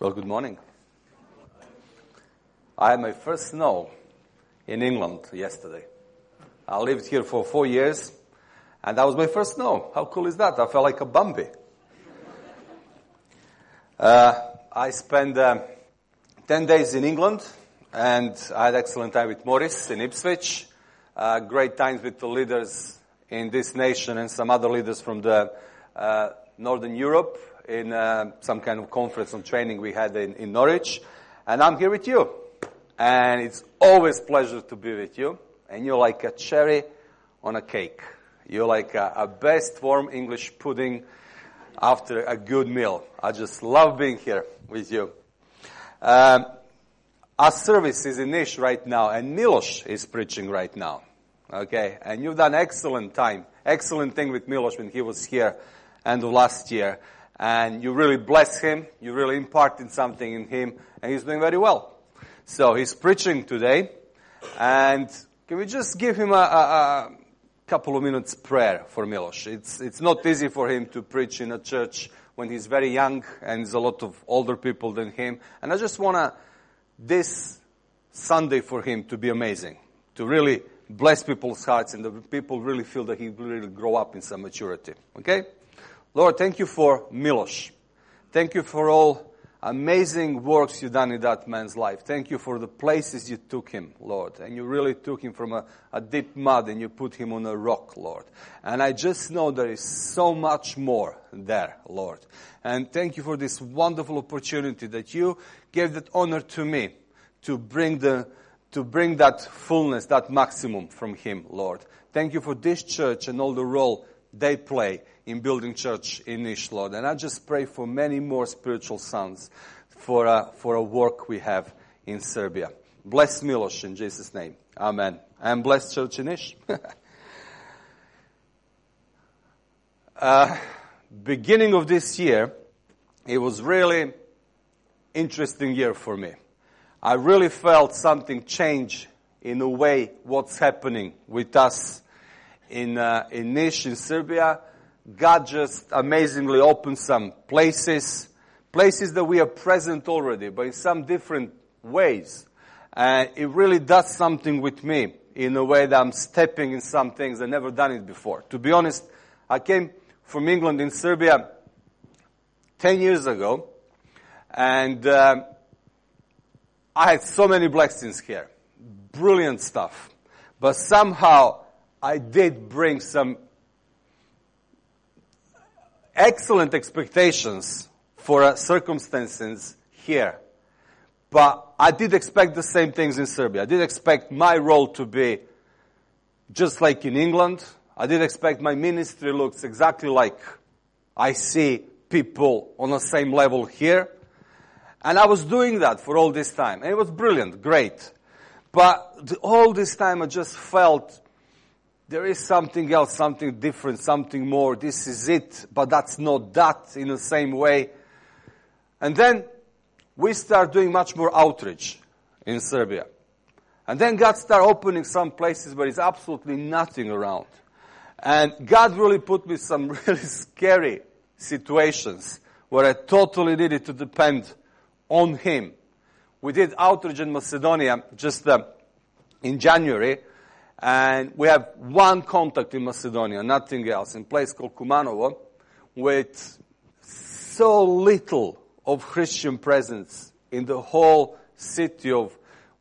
Well, good morning. I had my first snow in England yesterday. I lived here for 4 years, and that was my first snow. How cool is that? I felt like a Bambi. I spent 10 days in England, and I had excellent time with Morris in Ipswich. Great times with the leaders in this nation and some other leaders from the Northern Europe in some kind of conference and training we had in Norwich. And I'm here with you. And it's always a pleasure to be with you. And you're like a cherry on a cake. You're like a best warm English pudding after a good meal. I just love being here with you. Our service is in Niš right now, and Miloš is preaching right now. Okay, and you've done excellent thing with Miloš when he was here end of last year. And you really bless him, you really imparted something in him, and he's doing very well. So he's preaching today, and can we just give him a couple of minutes prayer for Miloš? It's not easy for him to preach in a church when he's very young, and there's a lot of older people than him. And I just want this Sunday for him to be amazing, to really bless people's hearts, and the people really feel that he will really grow up in some maturity. Okay? Lord, thank you for Miloš. Thank you for all amazing works you've done in that man's life. Thank you for the places you took him, Lord. And you really took him from a deep mud and you put him on a rock, Lord. And I just know there is so much more there, Lord. And thank you for this wonderful opportunity that you gave that honor to me to bring that fullness, that maximum from him, Lord. Thank you for this church and all the role they play in building church in Niš, Lord. And I just pray for many more spiritual sons for a work we have in Serbia. Bless Miloš in Jesus' name. Amen. And bless church in Niš. Beginning of this year, it was really interesting year for me. I really felt something change in a way what's happening with us in Niš, in Serbia. God just amazingly opened some places that we are present already, but in some different ways. And it really does something with me in a way that I'm stepping in some things I've never done it before. To be honest, I came from England in Serbia 10 years ago, and I had so many blessings here. Brilliant stuff. But somehow I did bring some excellent expectations for circumstances here. But I did expect the same things in Serbia. I did expect my role to be just like in England. I did expect my ministry looks exactly like I see people on the same level here. And I was doing that for all this time. And it was brilliant, great. But all this time I just felt there is something else, something different, something more. This is it, but that's not that in the same way. And then we start doing much more outreach in Serbia. And then God started opening some places where there's absolutely nothing around. And God really put me in some really scary situations where I totally needed to depend on Him. We did outreach in Macedonia just in January. And we have one contact in Macedonia, nothing else, in a place called Kumanovo, with so little of Christian presence in the whole city of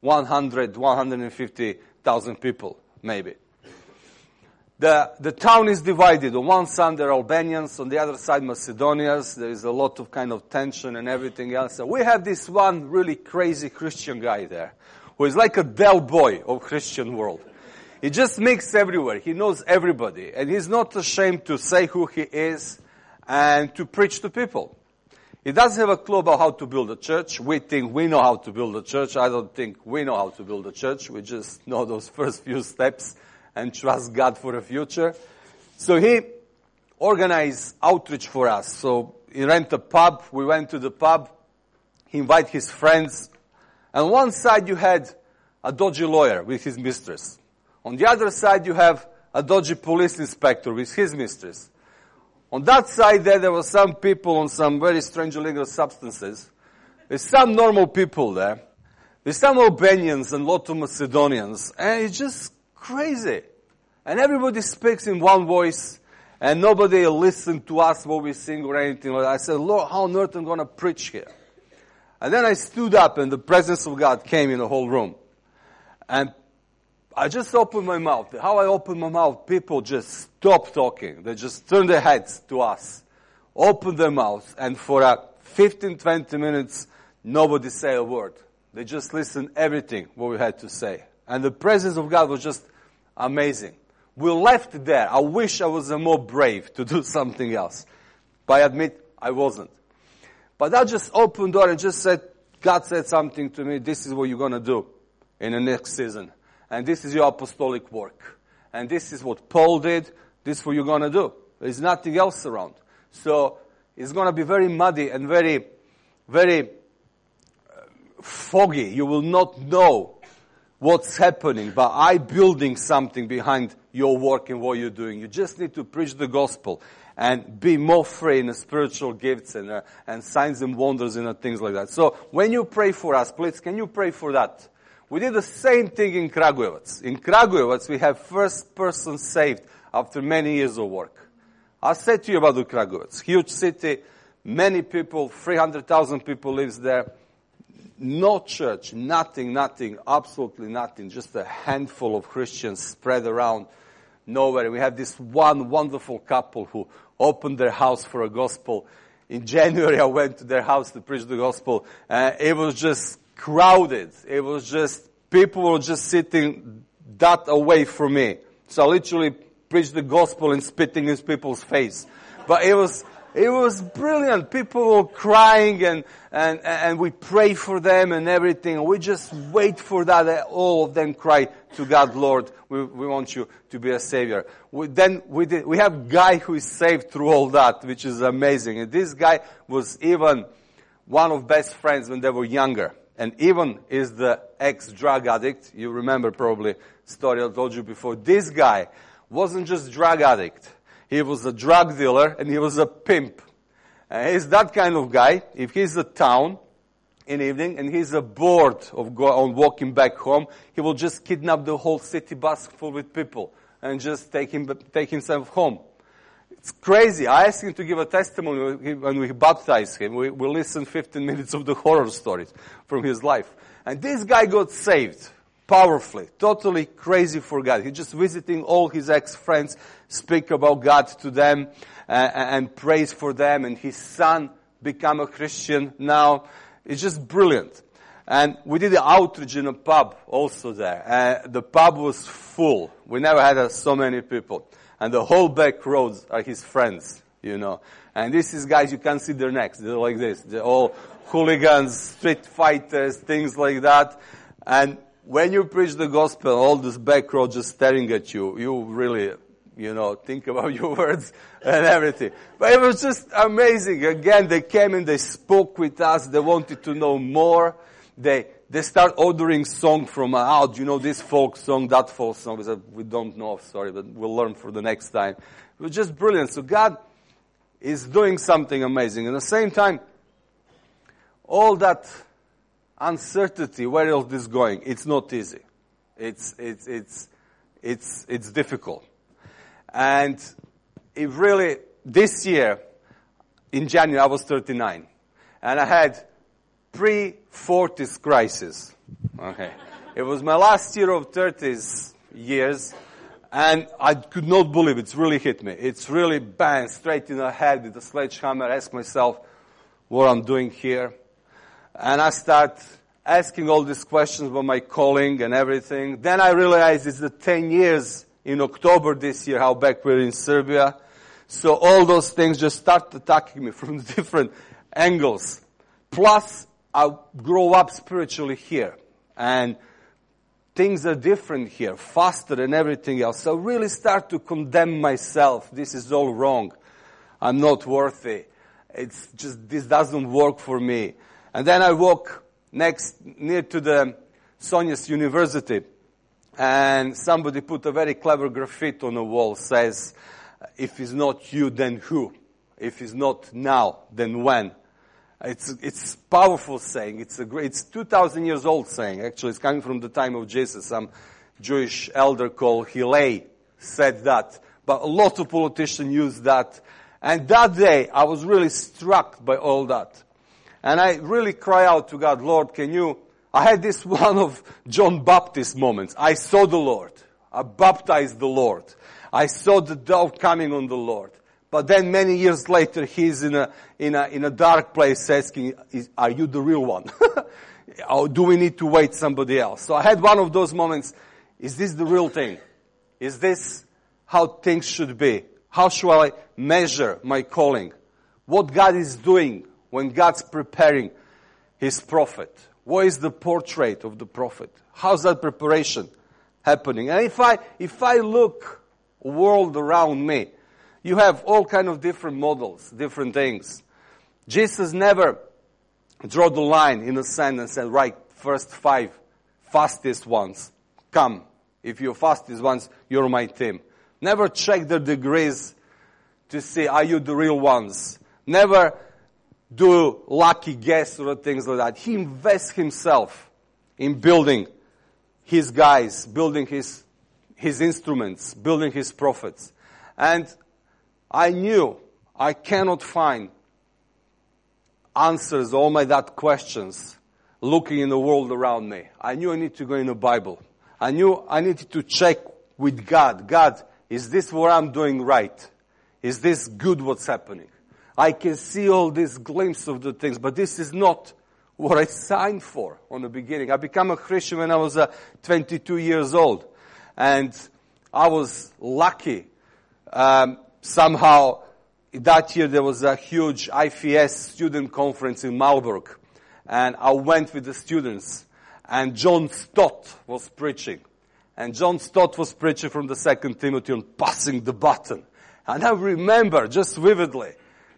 150,000 people, maybe. The town is divided. On one side there are Albanians, on the other side Macedonians. There is a lot of kind of tension and everything else. So we have this one really crazy Christian guy there, who is like a Del Boy of Christian world. He just mixes everywhere. He knows everybody. And he's not ashamed to say who he is and to preach to people. He doesn't have a clue about how to build a church. We think we know how to build a church. I don't think we know how to build a church. We just know those first few steps and trust God for the future. So he organized outreach for us. So he rented a pub. We went to the pub. He invited his friends. And on one side you had a dodgy lawyer with his mistress. On the other side, you have a dodgy police inspector with his mistress. On that side there were some people on some very strange illegal substances. There's some normal people there. There's some Albanians and a lot of Macedonians. And it's just crazy. And everybody speaks in one voice. And nobody listened to us what we sing or anything like that. I said, Lord, how on earth am I going to preach here? And then I stood up and the presence of God came in the whole room. And I just opened my mouth. How I opened my mouth, people just stopped talking. They just turned their heads to us, opened their mouths, and for 15, 20 minutes, nobody said a word. They just listened everything what we had to say. And the presence of God was just amazing. We left there. I wish I was more brave to do something else. But I admit I wasn't. But I just opened the door and just said, God said something to me, this is what you're going to do in the next season. And this is your apostolic work. And this is what Paul did. This is what you're going to do. There's nothing else around. So it's going to be very muddy and very, very foggy. You will not know what's happening. But I'm building something behind your work and what you're doing. You just need to preach the gospel and be more free in the spiritual gifts and signs and wonders and things like that. So when you pray for us, please, can you pray for that? We did the same thing in Kragujevac. In Kragujevac, we have first person saved after many years of work. I said to you about the Kragujevac. Huge city, many people, 300,000 people lives there. No church, nothing, absolutely nothing. Just a handful of Christians spread around nowhere. We had this one wonderful couple who opened their house for a gospel. In January, I went to their house to preach the gospel. It was just crowded. It was just, people were just sitting that away from me. So I literally preached the gospel and spitting in people's face. But it was brilliant. People were crying and we pray for them and everything. We just wait for that. All of them cry to God, Lord, we want you to be a savior. We have a guy who is saved through all that, which is amazing. And this guy was even one of best friends when they were younger. And even is the ex-drug addict. You remember probably story I told you before. This guy wasn't just drug addict. He was a drug dealer and he was a pimp. He's that kind of guy. If he's in town in the evening and he's bored of walking back home, he will just kidnap the whole city bus full with people and just take himself home. It's crazy. I asked him to give a testimony when we baptized him. We listened 15 minutes of the horror stories from his life. And this guy got saved powerfully, totally crazy for God. He's just visiting all his ex-friends, speak about God to them and praise for them. And his son became a Christian now. It's just brilliant. And we did the outreach in a pub also there. The pub was full. We never had so many people. And the whole back rows are his friends, you know. And this is guys, you can't see their necks. They're like this. They're all hooligans, street fighters, things like that. And when you preach the gospel, all this back row just staring at you, you really, you know, think about your words and everything. But it was just amazing. Again, they came and they spoke with us. They wanted to know more. They start ordering song from out, you know, this folk song, that folk song. We said, we don't know, sorry, but we'll learn for the next time. It was just brilliant. So God is doing something amazing. At the same time, all that uncertainty, where is this going? It's not easy. It's difficult. And it really, this year, in January, I was 39. And I had pre-40s crisis. Okay. It was my last year of 30s years, and I could not believe it's really hit me. It's really bang, straight in the head with a sledgehammer. I asked myself what I'm doing here. And I start asking all these questions about my calling and everything. Then I realized it's the 10 years in October this year, how back we're in Serbia. So all those things just start attacking me from different angles. Plus, I grow up spiritually here. And things are different here, faster and everything else. So I really start to condemn myself. This is all wrong. I'm not worthy. It's just, this doesn't work for me. And then I walk near to the Sonjas University. And somebody put a very clever graffiti on the wall. Says, if it's not you, then who? If it's not now, then when? It's powerful saying. It's 2,000 years old saying. Actually, it's coming from the time of Jesus. Some Jewish elder called Hillel said that. But a lot of politicians use that. And that day, I was really struck by all that. And I really cry out to God, Lord, I had this one of John Baptist moments. I saw the Lord. I baptized the Lord. I saw the dove coming on the Lord. But then many years later, he's in a dark place asking, are you the real one? Or do we need to wait somebody else? So I had one of those moments. Is this the real thing? Is this how things should be? How should I measure my calling? What God is doing when God's preparing His prophet? What is the portrait of the prophet? How's that preparation happening? And if I look world around me, you have all kind of different models, different things. Jesus never drew the line in the sand and said, right, first 5 fastest ones, come. If you're fastest ones, you're my team. Never check their degrees to see, are you the real ones? Never do lucky guess or things like that. He invests himself in building his guys, building his instruments, building his prophets. And I knew I cannot find answers all my that questions looking in the world around me. I knew I need to go in the Bible. I knew I needed to check with God. God, is this what I'm doing right? Is this good what's happening? I can see all this glimpse of the things, but this is not what I signed for on the beginning. I became a Christian when I was 22 years old. And I was lucky. Somehow, that year there was a huge IFS student conference in Marburg. And I went with the students. And John Stott was preaching. And John Stott was preaching from the 2 Timothy on passing the baton. And I remember just vividly,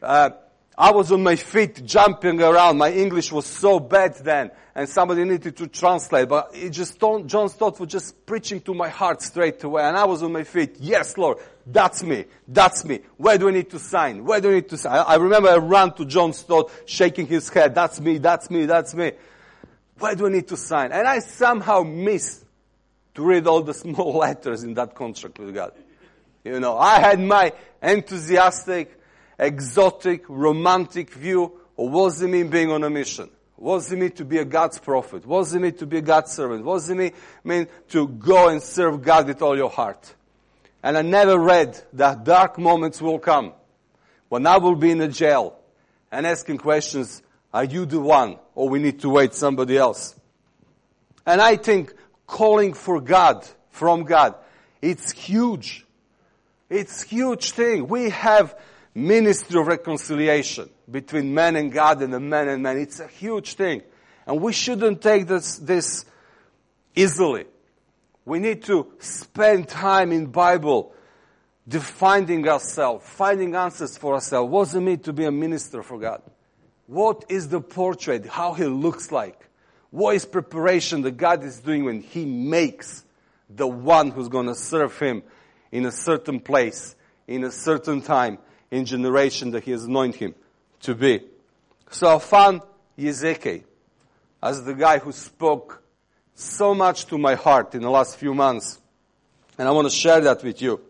I was on my feet jumping around. My English was so bad then. And somebody needed to translate. But John Stott was just preaching to my heart straight away. And I was on my feet. Yes, Lord, that's me. That's me. Where do I need to sign? Where do I need to sign? I remember I ran to John Stott shaking his head. That's me, that's me, that's me. Where do I need to sign? And I somehow missed to read all the small letters in that contract with God. You know, I had my enthusiastic, exotic, romantic view of what it mean being on a mission. What it mean to be a God's prophet? What it mean to be a God's servant? What it mean to go and serve God with all your heart? And I never read that dark moments will come when I will be in a jail and asking questions, are you the one or we need to wait somebody else? And I think calling for God, from God, it's huge. It's a huge thing. We have ministry of reconciliation between man and God and the man and man. It's a huge thing. And we shouldn't take this easily. We need to spend time in Bible defining ourselves, finding answers for ourselves. What does it mean to be a minister for God? What is the portrait? How he looks like? What is preparation that God is doing when He makes the one who's going to serve Him in a certain place, in a certain time, in generation that He has anointed him to be? So I found Ezekiel as the guy who spoke so much to my heart in the last few months. And I want to share that with you.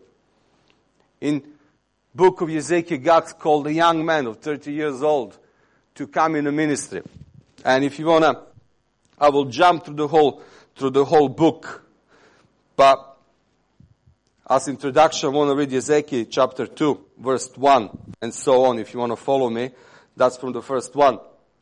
In book of Ezekiel, God called a young man of 30 years old to come in a ministry. And if you want to, I will jump through the whole book. But as introduction, I want to read Ezekiel chapter 2, verse 1, and so on. If you want to follow me, that's from the first one.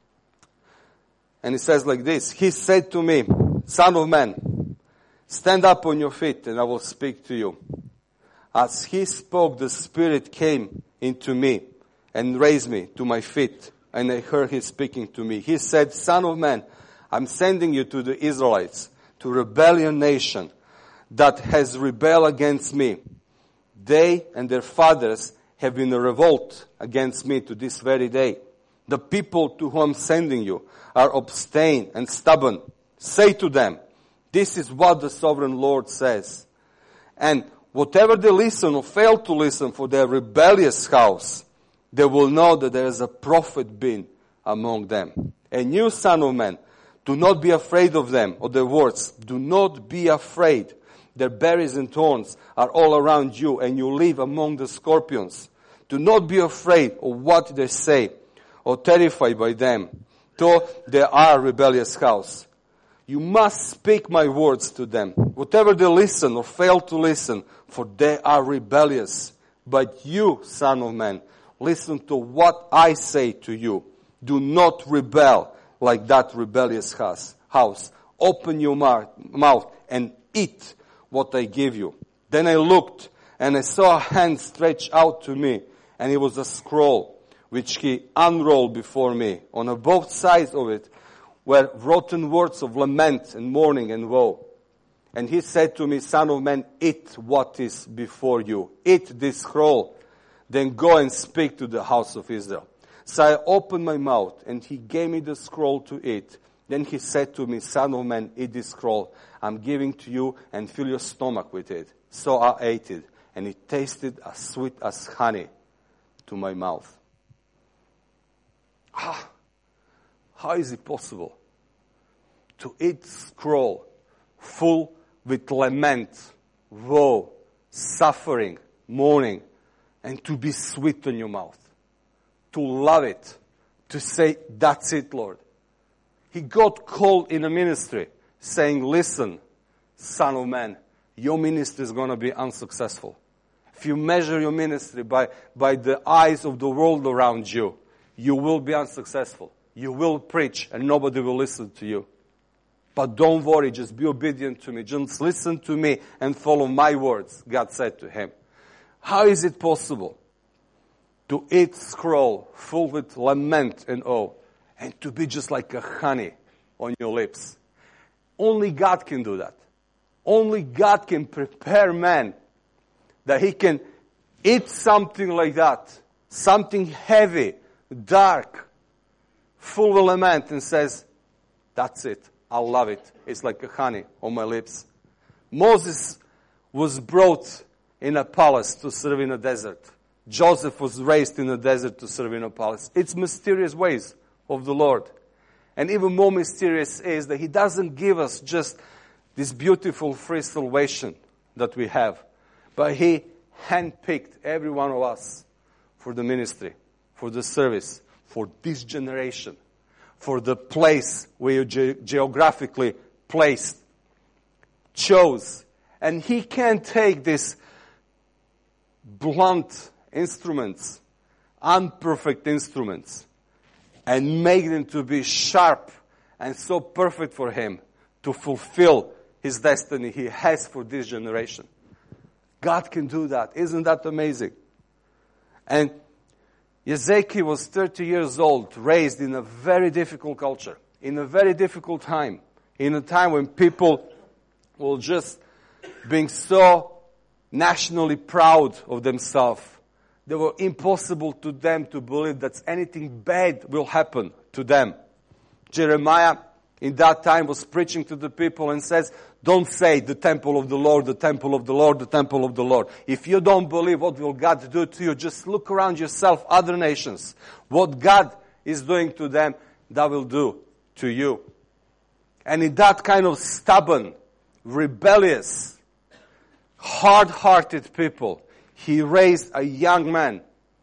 And it says like this: He said to me, Son of man, stand up on your feet, and I will speak to you. As he spoke, the Spirit came into me and raised me to my feet, and I heard He speaking to me. He said, Son of man, I'm sending you to the Israelites, to a rebellion nation that has rebelled against me. They and their fathers have been in a revolt against me to this very day. The people to whom I'm sending you are obstinate and stubborn. Say to them, this is what the sovereign Lord says. And whatever they listen or fail to listen for their rebellious house, they will know that there is a prophet being among them. And you, son of man, do not be afraid of them, or their words. Do not be afraid. Their berries and thorns are all around you, and you live among the scorpions. Do not be afraid of what they say, or terrified by them, though they are a rebellious house. You must speak my words to them, whatever they listen or fail to listen, for they are rebellious. But you, son of man, listen to what I say to you. Do not rebel like that rebellious house. Open your mouth and eat what I give you. Then I looked, and I saw a hand stretched out to me, and it was a scroll, which he unrolled before me. On both sides of it were written words of lament and mourning and woe. And he said to me, Son of man, eat what is before you. Eat this scroll, then go and speak to the house of Israel. So I opened my mouth, and he gave me the scroll to eat. Then he said to me, Son of man, eat this scroll I'm giving to you, and fill your stomach with it. So I ate it, and it tasted as sweet as honey to my mouth. How is it possible to eat scroll full with lament, woe, suffering, mourning, and to be sweet in your mouth? To love it, to say, that's it, Lord. He got called in a ministry saying, listen, son of man, your ministry is going to be unsuccessful. If you measure your ministry by the eyes of the world around you, you will be unsuccessful. You will preach and nobody will listen to you. But don't worry, just be obedient to me. Just listen to me and follow my words, God said to him. How is it possible to eat scroll full with lament and woe, and to be just like a honey on your lips? Only God can do that. Only God can prepare man that he can eat something like that, something heavy, dark, full of lament, and says, that's it, I love it. It's like a honey on my lips. Moses was brought in a palace to serve in a desert. Joseph was raised in a desert to serve in a palace. It's mysterious ways of the Lord. And even more mysterious is that he doesn't give us just this beautiful free salvation that we have, but he handpicked every one of us for the ministry, for the service, for this generation, for the place where you're geographically placed, chose. And he can take these blunt instruments, imperfect instruments, and make them to be sharp and so perfect for him to fulfill his destiny he has for this generation. God can do that. Isn't that amazing? And Ezekiel was 30 years old, raised in a very difficult culture, in a very difficult time, in a time when people were just being so nationally proud of themselves. They were impossible to them to believe that anything bad will happen to them. Jeremiah in that time was preaching to the people and says, don't say the temple of the Lord, the temple of the Lord, the temple of the Lord. If you don't believe what will God do to you, just look around yourself, other nations. What God is doing to them, that will do to you. And in that kind of stubborn, rebellious, hard-hearted people, he raised a young man,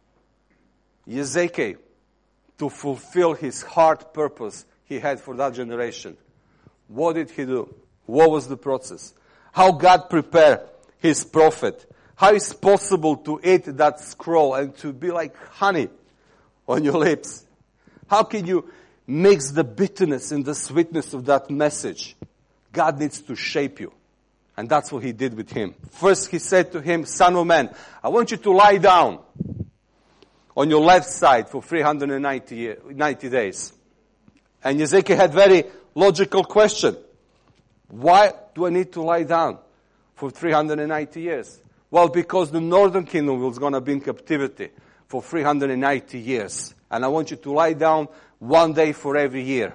Ezekiel, to fulfill his heart purpose he had for that generation. What did he do? What was the process? How God prepared his prophet? How is it possible to eat that scroll and to be like honey on your lips? How can you mix the bitterness and the sweetness of that message? God needs to shape you. And that's what he did with him. First he said to him, Son of man, I want you to lie down on your left side for 390 days. And Ezekiel had very logical question. Why do I need to lie down for 390 years? Well, because the northern kingdom was going to be in captivity for 390 years. And I want you to lie down one day for every year.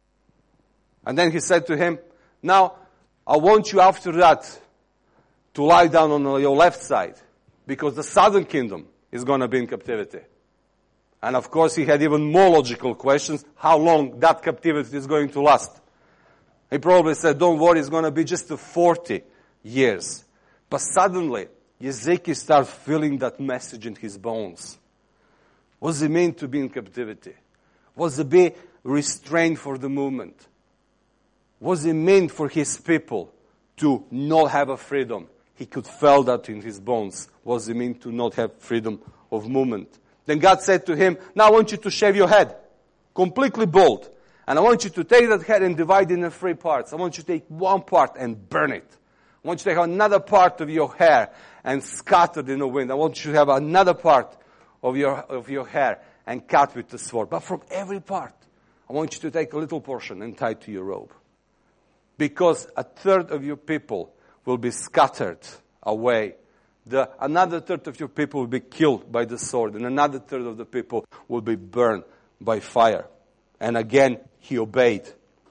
And then he said to him, now, I want you after that to lie down on your left side, because the southern kingdom is going to be in captivity. And of course, he had even more logical questions, how long that captivity is going to last. He probably said, don't worry, it's going to be just 40 years. But suddenly, Ezekiel starts feeling that message in his bones. What does it mean to be in captivity? What does it be restrained for the movement? What does it mean for his people to not have a freedom? He could feel that in his bones. What does it mean to not have freedom of movement? Then God said to him, now I want you to shave your head. Completely bald. And I want you to take that head and divide it into 3 parts. I want you to take one part and burn it. I want you to take another part of your hair and scatter it in the wind. I want you to have another part of your hair and cut with the sword. But from every part, I want you to take a little portion and tie it to your robe. Because 1/3 of your people will be scattered away. Another 1/3 of your people will be killed by the sword. And another 1/3 of the people will be burned by fire. And again, he obeyed.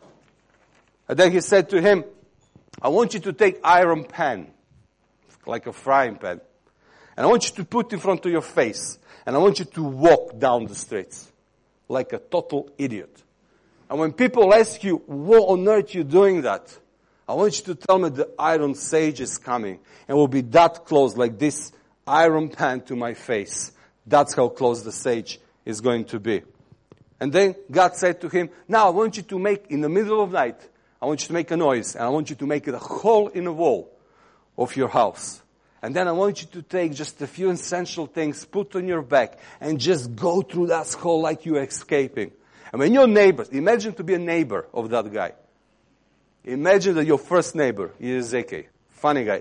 And then he said to him, I want you to take iron pan, like a frying pan. And I want you to put in front of your face. And I want you to walk down the streets like a total idiot. And when people ask you, what on earth are you doing that? I want you to tell me the iron sage is coming. And will be that close, like this iron pan to my face. That's how close the sage is going to be. And then God said to him, now I want you to make, in the middle of night, I want you to make a noise. And I want you to make it a hole in the wall of your house. And then I want you to take just a few essential things, put on your back, and just go through that hole like you're escaping. And when your neighbors, imagine to be a neighbor of that guy. Imagine that your first neighbor is Ezekiel. Funny guy.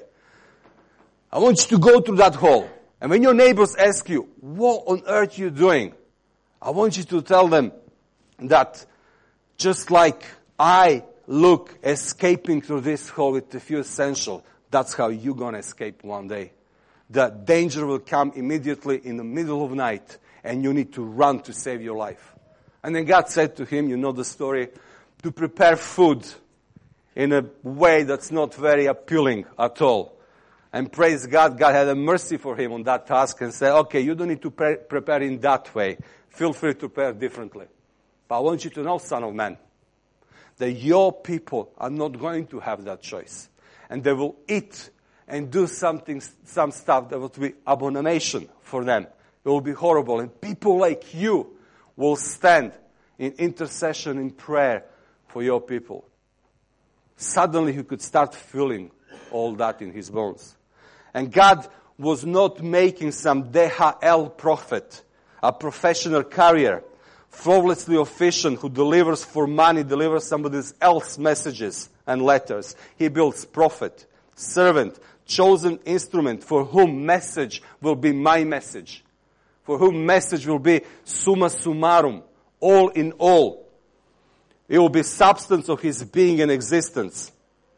I want you to go through that hole. And when your neighbors ask you, what on earth are you doing? I want you to tell them that just like I look escaping through this hole with a few essentials, that's how you're going to escape one day. The danger will come immediately in the middle of night, and you need to run to save your life. And then God said to him, you know the story, to prepare food in a way that's not very appealing at all. And praise God, God had a mercy for him on that task and said, okay, you don't need to prepare in that way. Feel free to prepare differently. But I want you to know, son of man, that your people are not going to have that choice. And they will eat and do some stuff that will be abomination for them. It will be horrible. And people like you will stand in intercession, in prayer for your people. Suddenly he could start feeling all that in his bones. And God was not making some DHL prophet, a professional carrier, flawlessly efficient, who delivers for money, delivers somebody else's messages and letters. He builds prophet, servant, chosen instrument for whom message will be my message. For whom message will be summa summarum, all in all. It will be substance of his being and existence.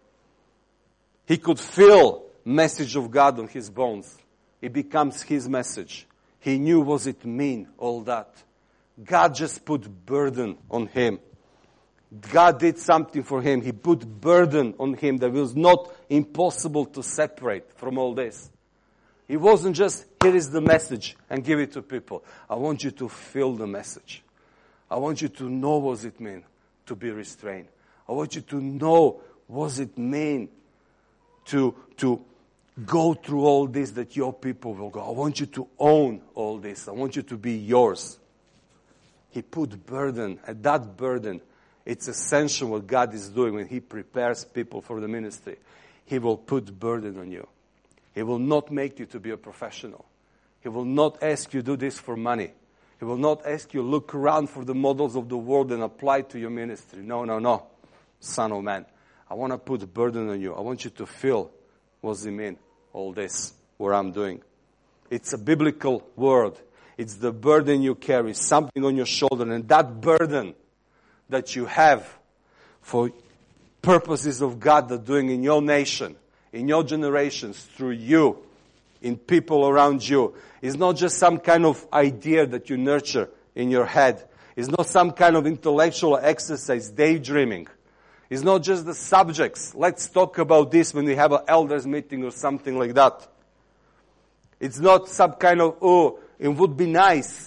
He could feel message of God on his bones. It becomes his message. He knew what it mean, all that. God just put burden on him. God did something for him. He put burden on him that was not impossible to separate from all this. It wasn't just, here is the message and give it to people. I want you to feel the message. I want you to know what it means to be restrained. I want you to know what it means to go through all this that your people will go. I want you to own all this. I want you to be yours. He put burden, and that burden, it's essential what God is doing when He prepares people for the ministry. He will put burden on you. He will not make you to be a professional. He will not ask you to do this for money. He will not ask you look around for the models of the world and apply to your ministry. No. Son of man, I want to put burden on you. I want you to feel what's it mean, all this, what I'm doing. It's a biblical word. It's the burden you carry, something on your shoulder. And that burden that you have for purposes of God that doing in your nation, in your generations, through you, in people around you, is not just some kind of idea that you nurture in your head. It's not some kind of intellectual exercise, daydreaming. It's not just the subjects. Let's talk about this when we have an elders meeting or something like that. It's not some kind of, it would be nice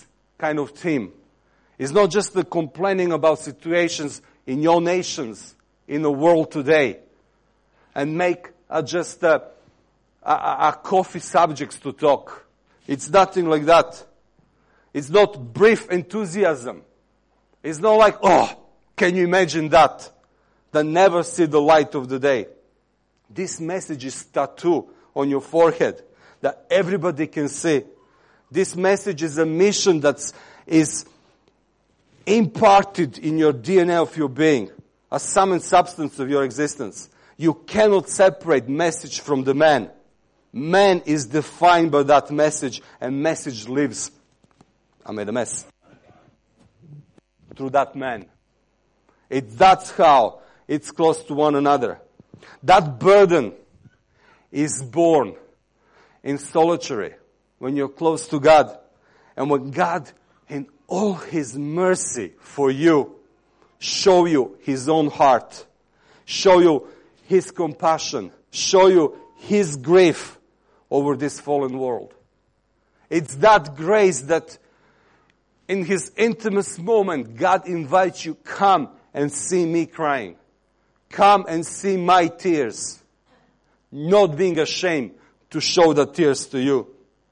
kind of theme. It's not just the complaining about situations in your nations, in the world today, and make just a coffee subjects to talk. It's nothing like that. It's not brief enthusiasm. It's not like, oh, can you imagine that? That never see the light of the day. This message is tattooed on your forehead that everybody can see. This message is a mission that is imparted in your DNA of your being, a sum and substance of your existence. You cannot separate message from the man. Man is defined by that message, and message lives. I made a mess. Through that man. That's how it's close to one another. That burden is born in solitary, when you're close to God. And when God, in all His mercy for you, show you His own heart, show you His compassion, show you His grief over this fallen world. It's that grace that in His intimate moment, God invites you, come and see me crying. Come and see my tears. Not being ashamed to show the tears to you.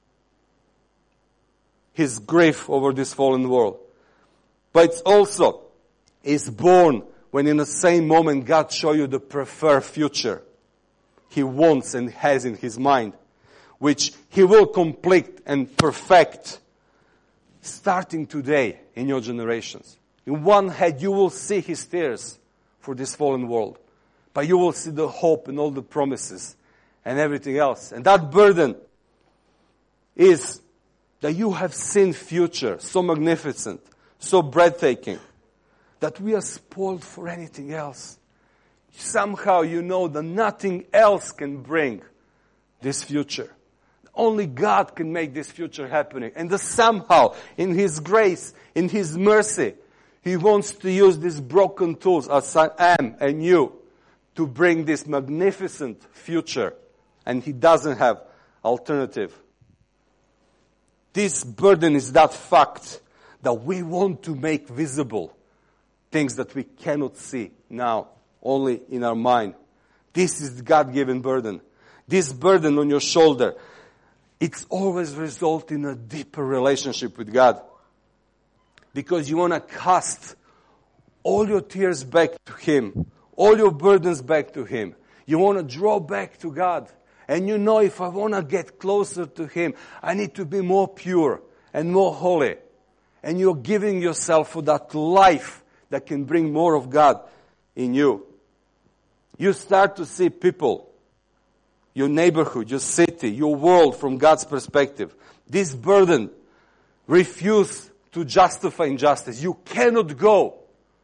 His grief over this fallen world. But it's also is born when in the same moment God shows you the preferred future He wants and has in His mind, which He will complete and perfect starting today in your generations. In one head you will see His tears for this fallen world, but you will see the hope and all the promises and everything else. And that burden is that you have seen future so magnificent, so breathtaking, that we are spoiled for anything else. Somehow you know that nothing else can bring this future. Only God can make this future happening. And somehow, in His grace, in His mercy, He wants to use these broken tools as I am and you to bring this magnificent future. And He doesn't have alternative. This burden is that fact that we want to make visible things that we cannot see now, only in our mind. This is the God-given burden. This burden on your shoulder, it's always result in a deeper relationship with God. Because you want to cast all your tears back to Him, all your burdens back to Him. You want to draw back to God. And you know, if I want to get closer to Him, I need to be more pure and more holy. And you're giving yourself for that life that can bring more of God in you. You start to see people, your neighborhood, your city, your world from God's perspective. This burden, refuse to justify injustice. You cannot go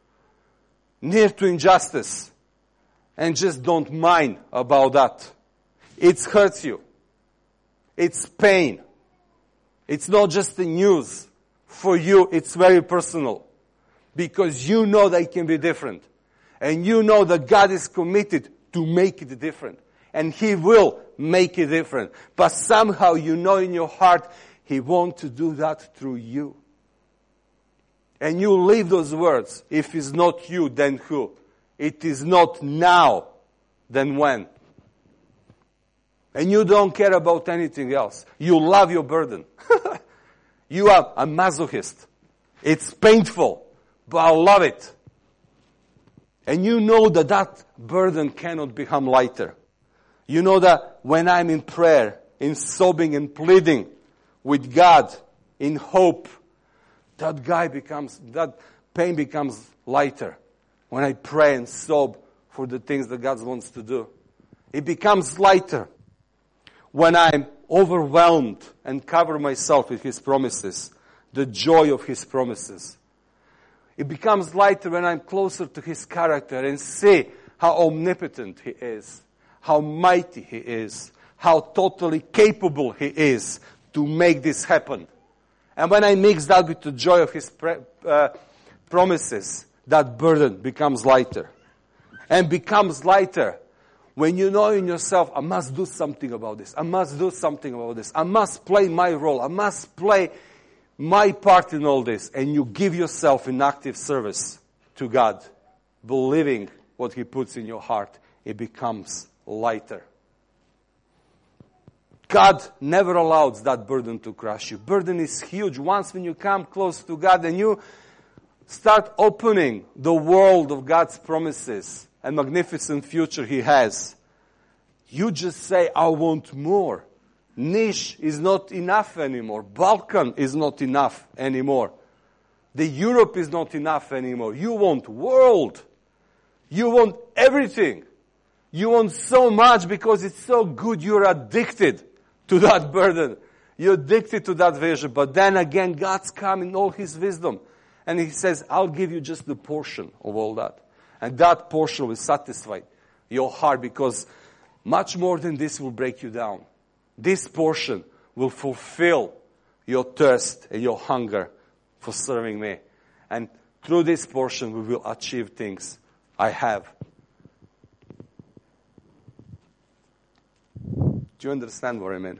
near to injustice and just don't mind about that. It hurts you. It's pain. It's not just the news. For you, it's very personal. Because you know that it can be different. And you know that God is committed to make it different. And He will make it different. But somehow you know in your heart, He wants to do that through you. And you leave those words. If it's not you, then who? It is not now, then when? And you don't care about anything else. You love your burden. You are a masochist. It's painful, but I love it. And you know that that burden cannot become lighter. You know that when I'm in prayer, in sobbing and pleading with God, in hope, that pain becomes lighter. When I pray and sob for the things that God wants to do. It becomes lighter. When I'm overwhelmed and cover myself with His promises, the joy of His promises. It becomes lighter when I'm closer to His character and see how omnipotent He is, how mighty He is, how totally capable He is to make this happen. And when I mix that with the joy of His promises, that burden becomes lighter. And becomes lighter when you know in yourself, I must do something about this. I must do something about this. I must play my role. I must play my part in all this, and you give yourself in active service to God, believing what He puts in your heart, it becomes lighter. God never allows that burden to crush you. Burden is huge. Once when you come close to God and you start opening the world of God's promises and magnificent future He has, you just say, I want more. Niche is not enough anymore. Balkan is not enough anymore. The Europe is not enough anymore. You want world. You want everything. You want so much because it's so good. You're addicted to that burden. You're addicted to that vision. But then again, God's come in all His wisdom. And He says, I'll give you just the portion of all that. And that portion will satisfy your heart, because much more than this will break you down. This portion will fulfill your thirst and your hunger for serving me. And through this portion, we will achieve things I have. Do you understand what I mean?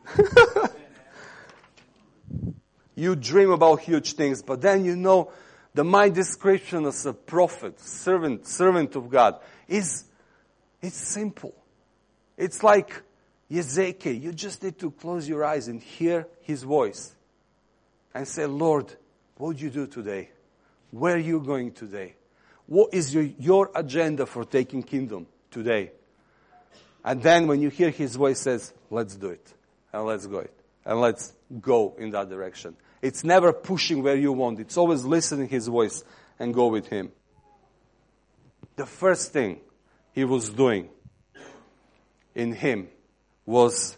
You dream about huge things, but then you know that my description as a prophet, servant of God, it's simple. It's like Ezekiel. You just need to close your eyes and hear His voice and say, Lord, what do you do today? Where are you going today? What is your agenda for taking kingdom today? And then when you hear His voice says, let's do it, and let's go it, and let's go in that direction. It's never pushing where you want. It's always listening His voice and go with Him. The first thing He was doing in him was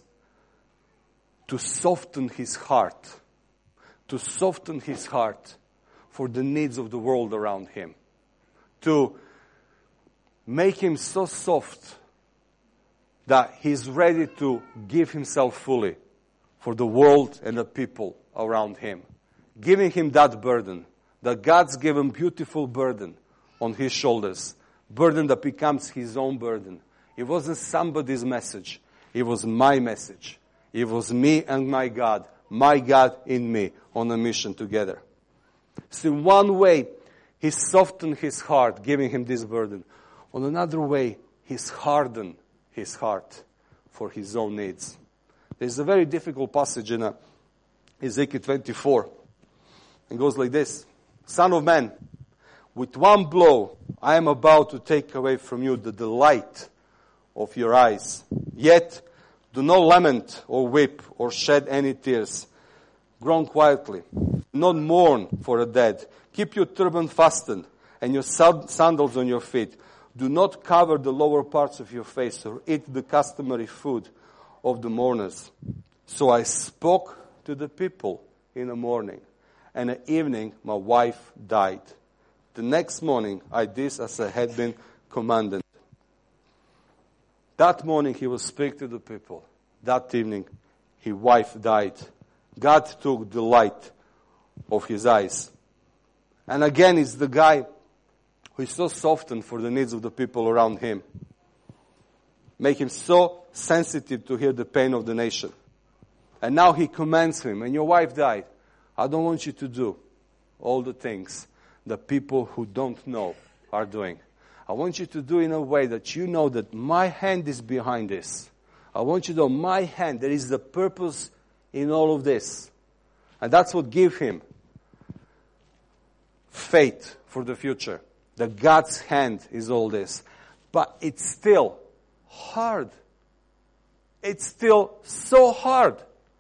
to soften his heart. To soften his heart for the needs of the world around him. To make him so soft that he's ready to give himself fully for the world and the people around him. Giving him that burden, that God's given beautiful burden on his shoulders. Burden that becomes his own burden. It wasn't somebody's message. It was my message. It was me and my God in me on a mission together. So in one way, he softened his heart, giving him this burden. On another way, he's hardened his heart for his own needs. There's a very difficult passage in Ezekiel 24. It goes like this. Son of man, with one blow, I am about to take away from you the delight of your eyes. Yet, do not lament or weep or shed any tears. Groan quietly. Do not mourn for the dead. Keep your turban fastened and your sandals on your feet. Do not cover the lower parts of your face or eat the customary food of the mourners. So I spoke to the people in the morning, and at evening my wife died. The next morning I did as I had been commanded. That morning he will speak to the people. That evening his wife died. God took the light of his eyes. And again, it's the guy who is so softened for the needs of the people around him. Make him so sensitive to hear the pain of the nation. And now he commands him, and your wife died. I don't want you to do all the things that people who don't know are doing. I want you to do in a way that you know that my hand is behind this. I want you to know my hand, there is the purpose in all of this. And that's what gives him faith for the future. That God's hand is all this. But it's still hard. It's still so hard.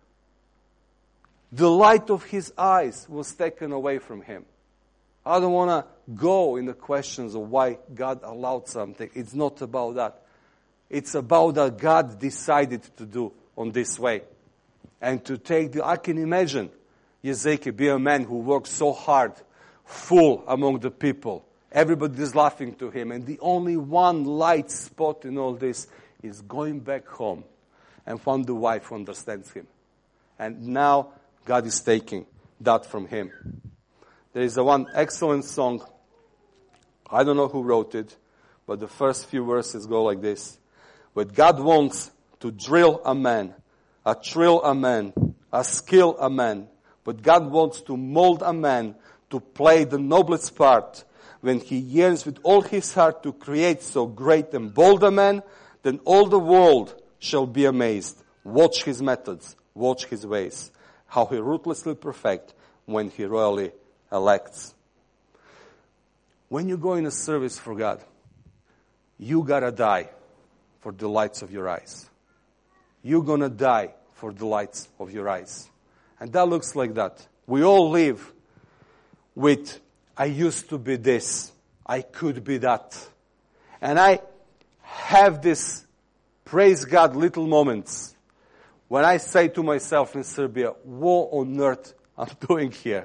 The light of his eyes was taken away from him. I don't want to go in the questions of why God allowed something. It's not about that. It's about that God decided to do on this way. And to take I can imagine Ezekiel be a man who worked so hard, full among the people. Everybody is laughing to him. And the only one light spot in all this is going back home and find the wife who understands him. And now God is taking that from him. There is one excellent song. I don't know who wrote it, but the first few verses go like this. But God wants to drill a man, a trill a man, a skill a man, But God wants to mold a man to play the noblest part. When he yearns with all his heart to create so great and bold a man, then all the world shall be amazed. Watch his methods, watch his ways, how he ruthlessly perfect when he royally elects. When you go in a service for God, you gotta die for the lights of your eyes. You're gonna die for the lights of your eyes. And that looks like that. We all live with, I used to be this, I could be that. And I have this, praise God, little moments when I say to myself in Serbia, what on earth I'm doing here?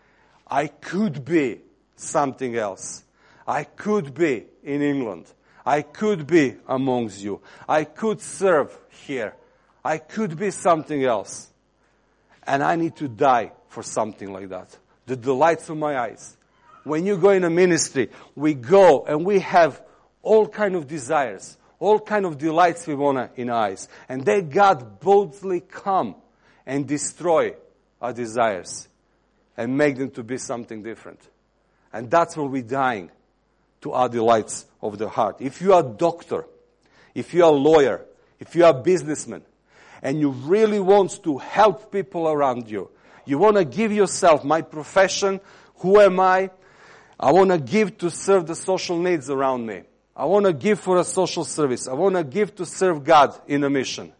I could be something else. I could be in England. I could be amongst you. I could serve here. I could be something else. And I need to die for something like that. The delights of my eyes. When you go in a ministry, we go and we have all kind of desires, all kind of delights we want in our eyes. And then God boldly come and destroy our desires and make them to be something different. And that's when we're dying to our delights of the heart. If you are a doctor, if you are a lawyer, if you are a businessman, and you really want to help people around you, you want to give yourself, my profession, who am I want to give to serve the social needs around me. I want to give for a social service. I want to give to serve God in a mission.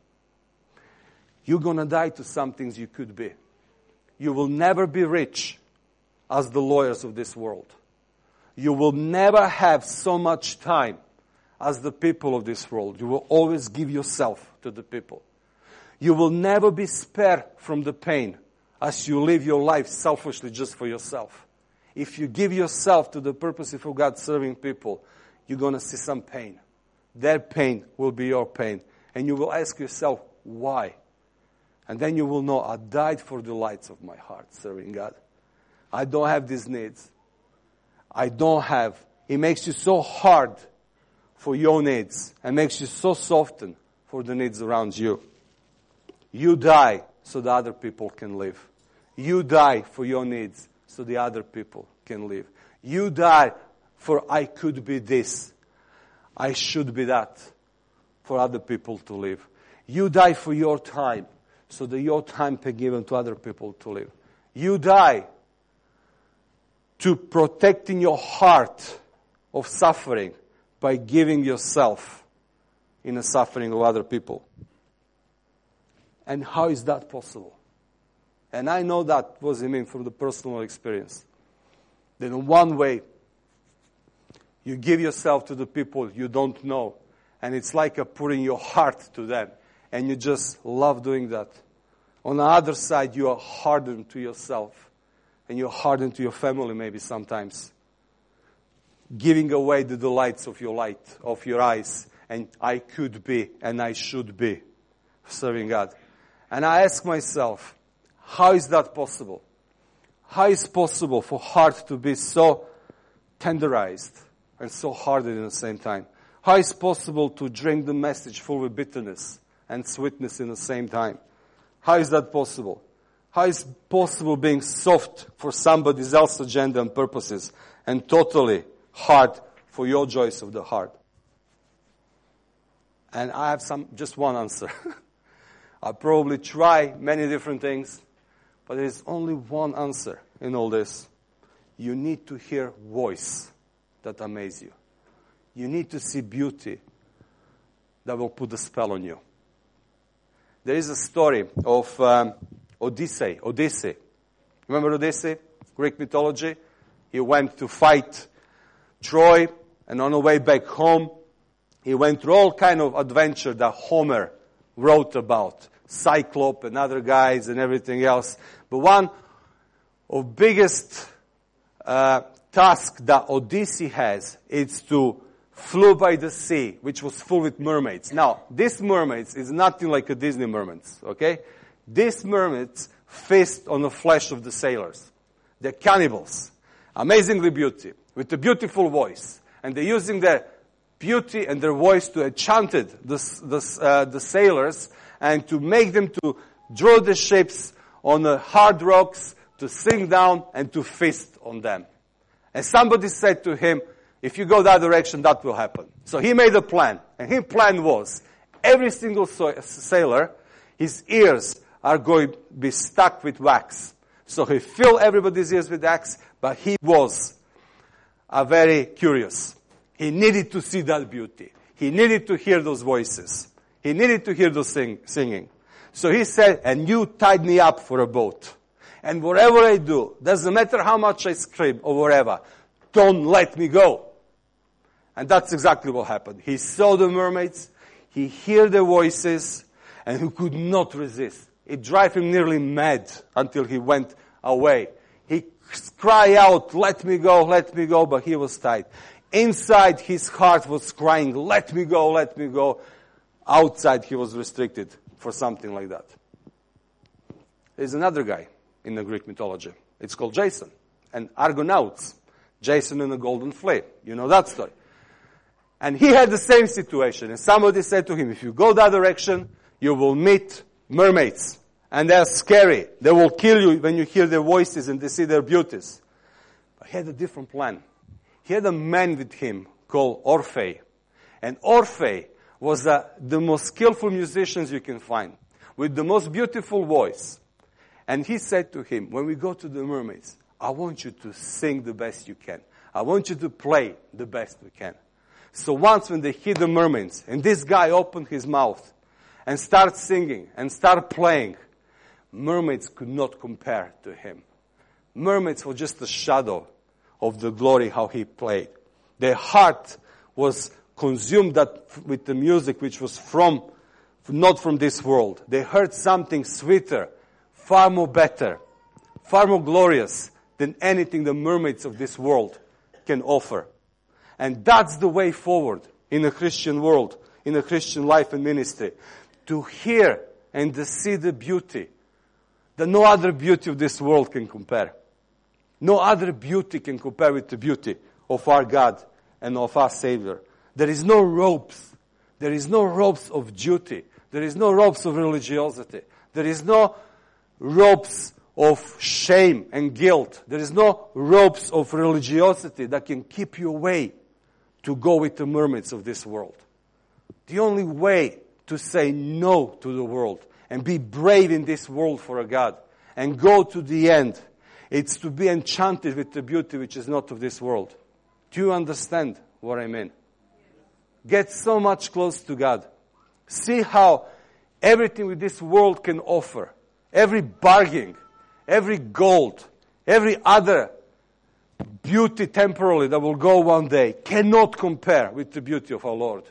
You're going to die to some things you could be. You will never be rich as the lawyers of this world. You will never have so much time as the people of this world. You will always give yourself to the people. You will never be spared from the pain as you live your life selfishly just for yourself. If you give yourself to the purpose of God serving people, you're going to see some pain. Their pain will be your pain. And you will ask yourself, why? And then you will know, I died for the lights of my heart serving God. I don't have these needs. I don't have. It makes you so hard for your needs and makes you so softened for the needs around you. You die so the other people can live. You die for your needs so the other people can live. You die for I could be this. I should be that for other people to live. You die for your time so that your time can be given to other people to live. You die to protecting your heart of suffering by giving yourself in the suffering of other people. And how is that possible? And I know that was from the personal experience. That in one way, you give yourself to the people you don't know, and it's like putting your heart to them, and you just love doing that. On the other side, you are hardened to yourself, and you're hardened to your family maybe sometimes. Giving away the delights of your light, of your eyes, and I could be, and I should be serving God. And I ask myself, how is that possible? How is it possible for heart to be so tenderized and so hardened at the same time? How is it possible to drink the message full of bitterness and sweetness in the same time? How is that possible? How is it possible being soft for somebody else's agenda and purposes and totally hard for your joys of the heart? And I have just one answer. I'll probably try many different things, but there is only one answer in all this. You need to hear voice that amazes you. You need to see beauty that will put a spell on you. There is a story of Odyssey. Remember Odyssey? Greek mythology. He went to fight Troy, and on the way back home, he went through all kind of adventure that Homer wrote about. Cyclops and other guys and everything else. But one of biggest task that Odyssey has is to flew by the sea, which was full with mermaids. Now, these mermaids is nothing like a Disney mermaids, okay? These mermaids feast on the flesh of the sailors. They're cannibals. Amazingly beauty, with a beautiful voice. And they're using their beauty and their voice to enchanted the sailors and to make them to draw the shapes on the hard rocks, to sink down and to feast on them. And somebody said to him, if you go that direction, that will happen. So he made a plan. And his plan was, every single sailor, his ears are going to be stuck with wax. So he filled everybody's ears with wax, but he was very curious. He needed to see that beauty. He needed to hear those voices. He needed to hear those singing. So he said, and you tied me up for a boat. And whatever I do, doesn't matter how much I scream or whatever, don't let me go. And that's exactly what happened. He saw the mermaids, he heard their voices, and he could not resist. It drove him nearly mad until he went away. He cried out, let me go, but he was tied. Inside his heart was crying, let me go, let me go. Outside he was restricted for something like that. There's another guy in the Greek mythology. It's called Jason and Argonauts. Jason and the golden fleece. You know that story. And he had the same situation. And somebody said to him, if you go that direction, you will meet mermaids. And they're scary. They will kill you when you hear their voices and they see their beauties. But he had a different plan. He had a man with him called Orpheus. And Orpheus was the most skillful musicians you can find, with the most beautiful voice. And he said to him, when we go to the mermaids, I want you to sing the best you can. I want you to play the best we can. So once when they hit the mermaids, and this guy opened his mouth and started singing and started playing, mermaids could not compare to him. Mermaids were just a shadow of the glory how he played. Their heart was consumed with the music which was not from this world. They heard something sweeter, far more better, far more glorious than anything the mermaids of this world can offer. And that's the way forward in a Christian world, in a Christian life and ministry. To hear and to see the beauty that no other beauty of this world can compare. No other beauty can compare with the beauty of our God and of our Savior. There is no ropes. There is no ropes of duty. There is no ropes of religiosity. There is no ropes of shame and guilt. There is no ropes of religiosity that can keep you away to go with the mermaids of this world. The only way to say no to the world and be brave in this world for a God and go to the end, it's to be enchanted with the beauty which is not of this world. Do you understand what I mean? Get so much close to God. See how everything with this world can offer, every bargain, every gold, every other beauty temporarily that will go one day cannot compare with the beauty of our Lord.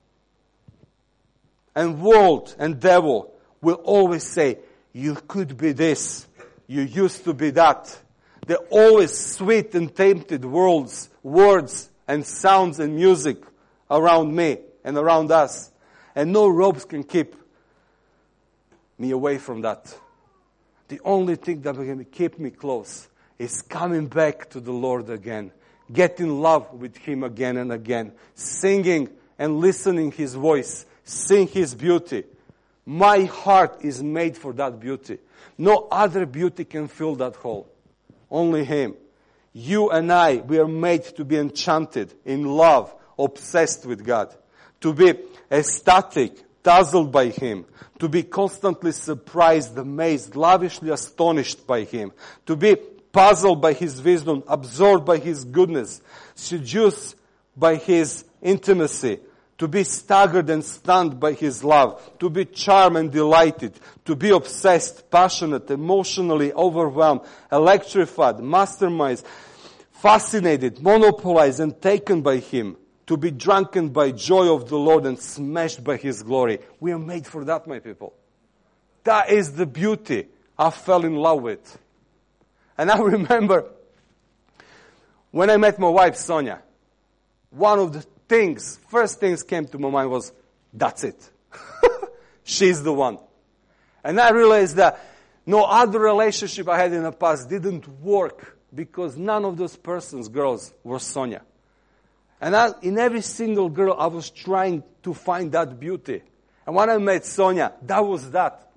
And world and devil will always say, you could be this, you used to be that. They're always sweet and tainted words and sounds and music around me and around us. And no ropes can keep me away from that. The only thing that can keep me close is coming back to the Lord again, get in love with Him again and again, singing and listening His voice, sing His beauty. My heart is made for that beauty. No other beauty can fill that hole. Only Him. You and I, we are made to be enchanted, in love, obsessed with God, to be ecstatic, dazzled by Him, to be constantly surprised, amazed, lavishly astonished by Him, to be puzzled by His wisdom, absorbed by His goodness, seduced by His intimacy, to be staggered and stunned by His love, to be charmed and delighted, to be obsessed, passionate, emotionally overwhelmed, electrified, masterminded, fascinated, monopolized and taken by Him, to be drunken by joy of the Lord and smashed by His glory. We are made for that, my people. That is the beauty I fell in love with. And I remember when I met my wife, Sonia, one of the first things came to my mind was, that's it. She's the one. And I realized that no other relationship I had in the past didn't work because none of those girls were Sonia. And in every single girl, I was trying to find that beauty. And when I met Sonia, that was that.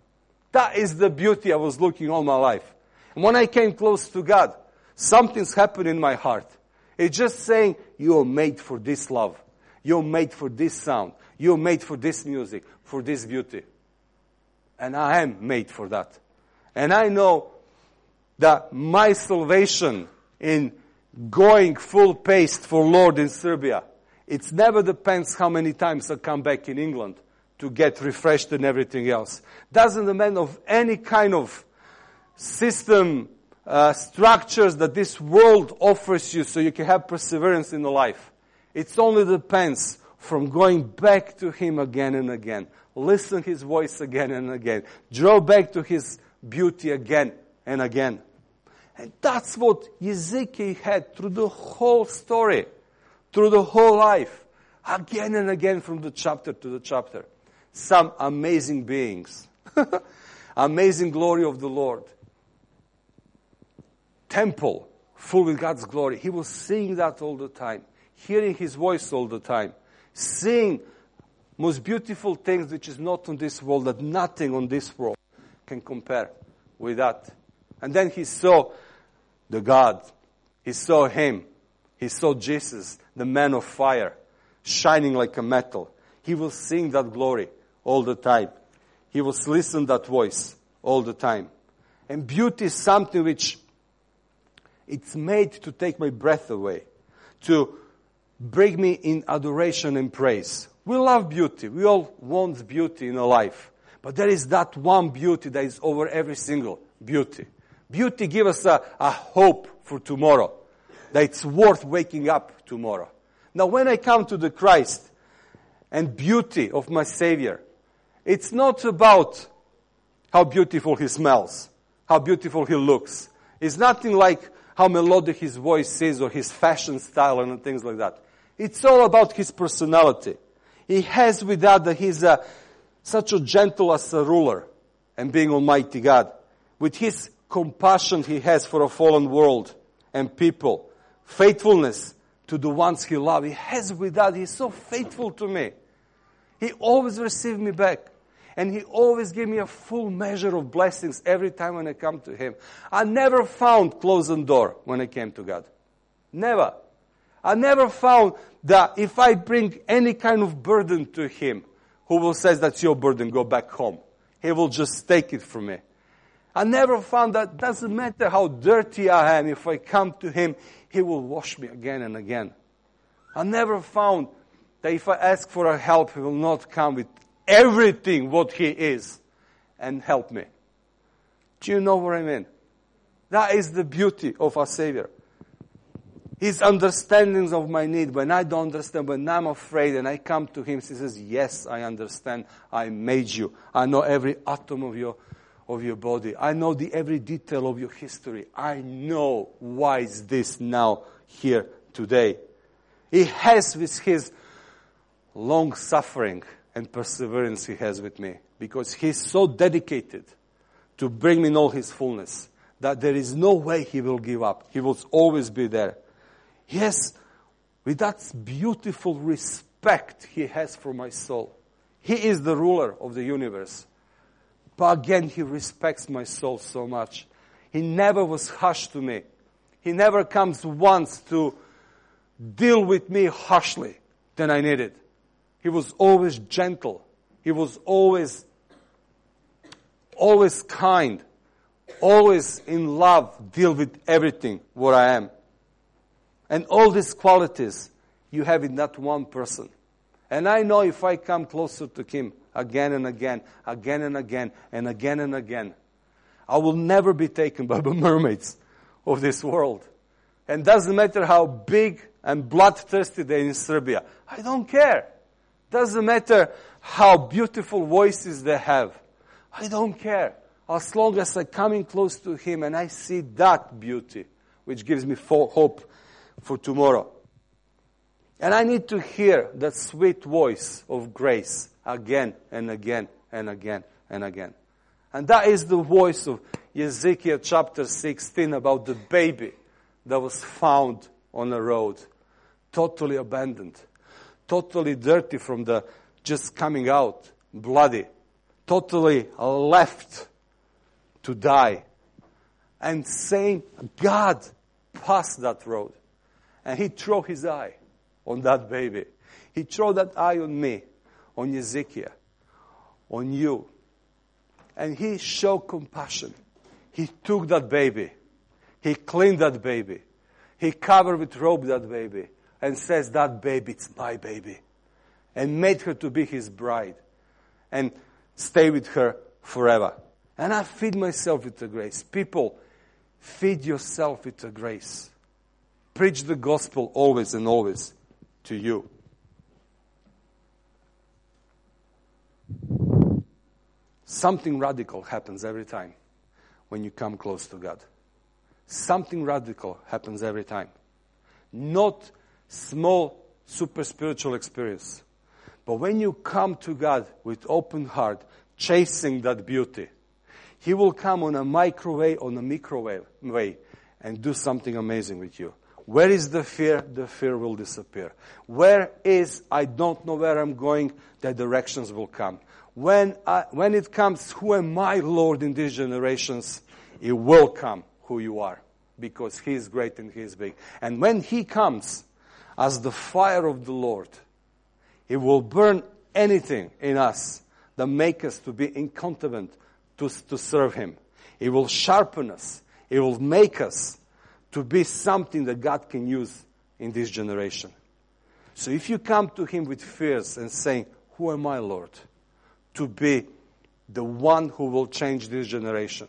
That is the beauty I was looking all my life. And when I came close to God, something's happened in my heart. It's just saying, you're made for this love. You're made for this sound. You're made for this music, for this beauty. And I am made for that. And I know that my salvation in going full paced for Lord in Serbia, it never depends how many times I come back in England to get refreshed and everything else. Doesn't depend of any kind of system, structures that this world offers you so you can have perseverance in the life. It only depends from going back to Him again and again. Listen His voice again and again. Draw back to His beauty again and again. And that's what Ezekiel had through the whole story, through the whole life, again and again from the chapter to the chapter. Some amazing beings. Amazing glory of the Lord. Temple full with God's glory. He was seeing that all the time. Hearing His voice all the time. Seeing most beautiful things which is not on this world, that nothing on this world can compare with that. And then he saw the God. He saw Him. He saw Jesus, the man of fire, shining like a metal. He was seeing that glory all the time. He was listening to that voice all the time. And beauty is something which it's made to take my breath away, to bring me in adoration and praise. We love beauty. We all want beauty in our life. But there is that one beauty that is over every single beauty. Beauty gives us a hope for tomorrow, that it's worth waking up tomorrow. Now when I come to the Christ and beauty of my Savior, it's not about how beautiful He smells, how beautiful He looks. It's nothing like how melodic His voice is or His fashion style and things like that. It's all about His personality. He has with that He's such a gentle as a ruler and being Almighty God. With His compassion He has for a fallen world and people. Faithfulness to the ones He loves. He has with that. He's so faithful to me. He always receives me back. And He always gives me a full measure of blessings every time when I come to Him. I never found closed door when I came to God. Never. I never found that if I bring any kind of burden to Him, who will say, that's your burden, go back home. He will just take it from me. I never found that doesn't matter how dirty I am, if I come to Him, He will wash me again and again. I never found that if I ask for help, He will not come with everything what He is and help me. Do you know what I mean? That is the beauty of our Savior. His understandings of my need. When I don't understand, when I'm afraid and I come to Him, He says, yes, I understand. I made you. I know every atom of your body. I know every detail of your history. I know why is this now here today. He has with His long suffering and perseverance He has with me. Because He's so dedicated to bring me in all His fullness that there is no way He will give up. He will always be there. Yes, with that beautiful respect He has for my soul. He is the ruler of the universe. But again, He respects my soul so much. He never was harsh to me. He never comes once to deal with me harshly than I needed. He was always gentle. He was always kind. Always in love, deal with everything what I am. And all these qualities you have in that one person. And I know if I come closer to Him again and again, again and again, and again and again, I will never be taken by the mermaids of this world. And doesn't matter how big and bloodthirsty they are in Serbia. I don't care. Doesn't matter how beautiful voices they have. I don't care. As long as I'm coming close to Him and I see that beauty, which gives me hope for tomorrow. And I need to hear that sweet voice of grace again and again and again and again. And that is the voice of Ezekiel chapter 16 about the baby that was found on a road, totally abandoned, totally dirty from the just coming out, bloody, totally left to die. And saying, God passed that road. And he threw his eye on that baby. He threw that eye on me, on Ezekiel, on you. And he showed compassion. He took that baby. He cleaned that baby. He covered with robe that baby. And says, that baby, it's my baby. And made her to be his bride. And stay with her forever. And I feed myself with the grace. People, feed yourself with the grace. Preach the gospel always and always to you. Something radical happens every time when you come close to God. Something radical happens every time. Not small, super spiritual experience. But when you come to God with open heart, chasing that beauty, He will come on a microwave, on a microwave way, and do something amazing with you. Where is the fear? The fear will disappear. Where is, I don't know where I'm going, the directions will come. When it comes, who am I, Lord, in these generations? It will come who you are, because He is great and He is big. And when He comes as the fire of the Lord, He will burn anything in us that make us to be incontinent to serve Him. It will sharpen us. It will make us to be something that God can use in this generation. So if you come to Him with fears and saying, who am I, Lord, to be the one who will change this generation,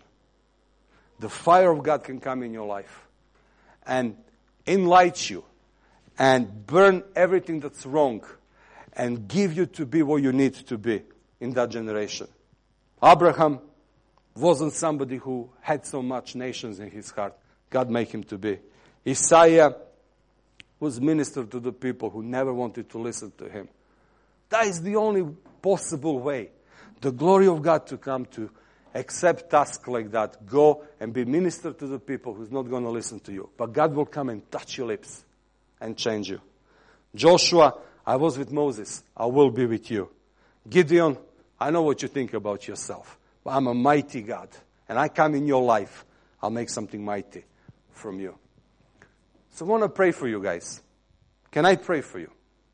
the fire of God can come in your life and enlighten you and burn everything that's wrong and give you to be what you need to be in that generation. Abraham wasn't somebody who had so much nations in his heart. God made him to be. Isaiah was ministered to the people who never wanted to listen to him. That is the only possible way. The glory of God to come to accept tasks like that. Go and be ministered to the people who's not going to listen to you. But God will come and touch your lips and change you. Joshua, I was with Moses. I will be with you. Gideon, I know what you think about yourself. But I'm a mighty God. And I come in your life. I'll make something mighty from you. So I want to pray for you guys. Can I pray for you?